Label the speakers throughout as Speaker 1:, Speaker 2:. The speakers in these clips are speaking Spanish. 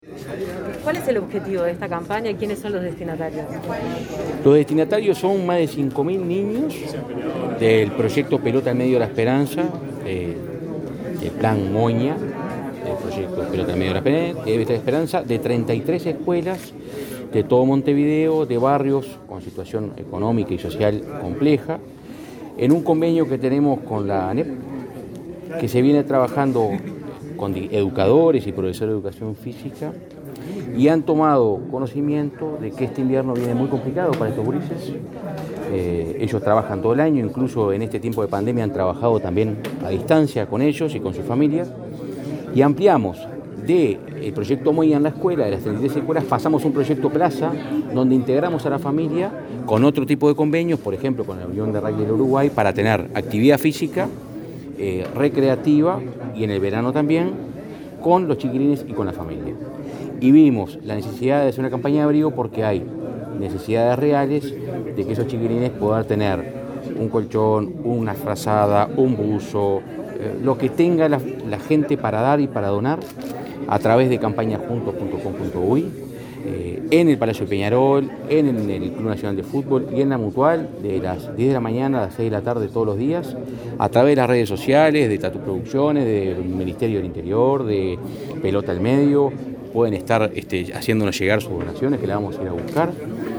Speaker 1: ¿Cuál es el objetivo de esta campaña y quiénes son los destinatarios?
Speaker 2: Los destinatarios son más de 5.000 niños del proyecto Pelota en Medio de la Esperanza, el plan Moña, el proyecto Pelota en Medio de la Esperanza, de 33 escuelas de todo Montevideo, de barrios con situación económica y social compleja, en un convenio que tenemos con la ANEP, que se viene trabajando con educadores y profesores de educación física, y han tomado conocimiento de que este invierno viene muy complicado para estos gurises. Ellos trabajan todo el año, incluso en este tiempo de pandemia han trabajado también a distancia con ellos y con sus familias, y ampliamos del proyecto Moya en la escuela, de las 33 escuelas, pasamos a un proyecto Plaza, donde integramos a la familia con otro tipo de convenios, por ejemplo con la Unión de Rugby del Uruguay, para tener actividad física, recreativa y en el verano también, con los chiquilines y con la familia. Y vimos la necesidad de hacer una campaña de abrigo porque hay necesidades reales de que esos chiquilines puedan tener un colchón, una frazada, un buzo, lo que tenga la gente para dar y para donar a través de campañasjuntos.com.uy, en el Palacio de Peñarol, en el Club Nacional de Fútbol y en la Mutual, de las 10 de la mañana a las 6 de la tarde todos los días, a través de las redes sociales, de Tatu Producciones, del Ministerio del Interior, de Pelota al Medio. Pueden estar haciéndonos llegar sus donaciones, que la vamos a ir a buscar.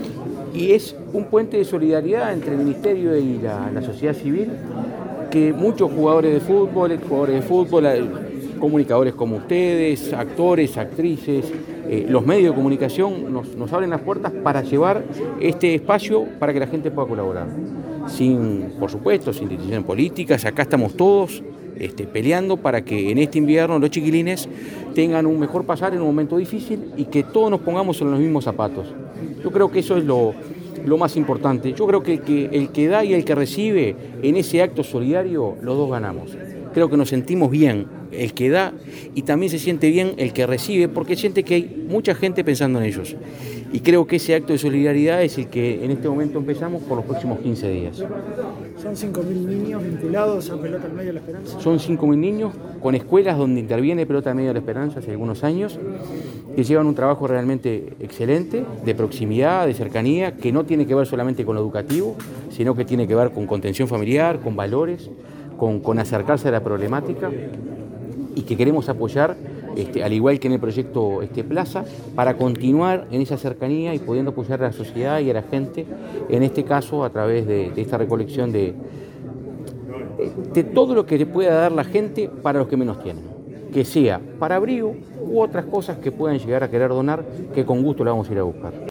Speaker 2: Y es un puente de solidaridad entre el Ministerio y la sociedad civil, que muchos jugadores de fútbol, comunicadores como ustedes, actores, actrices, los medios de comunicación nos abren las puertas para llevar este espacio para que la gente pueda colaborar. Por supuesto, sin decisiones políticas, acá estamos todos peleando para que en este invierno los chiquilines tengan un mejor pasar en un momento difícil y que todos nos pongamos en los mismos zapatos. Yo creo que eso es lo más importante. Yo creo que el que da y el que recibe en ese acto solidario, los dos ganamos. Creo que nos sentimos bien el que da y también se siente bien el que recibe porque siente que hay mucha gente pensando en ellos. Y creo que ese acto de solidaridad es el que en este momento empezamos por los próximos 15 días.
Speaker 3: ¿Son 5.000 niños vinculados a Pelota al Medio de la Esperanza?
Speaker 2: Son 5.000 niños con escuelas donde interviene Pelota al Medio de la Esperanza hace algunos años, que llevan un trabajo realmente excelente, de proximidad, de cercanía, que no tiene que ver solamente con lo educativo, sino que tiene que ver con contención familiar, con valores, con acercarse a la problemática, y que queremos apoyar, al igual que en el proyecto Plaza, para continuar en esa cercanía y pudiendo apoyar a la sociedad y a la gente, en este caso a través de esta recolección de todo lo que le pueda dar la gente para los que menos tienen, que sea para abrigo u otras cosas que puedan llegar a querer donar, que con gusto la vamos a ir a buscar.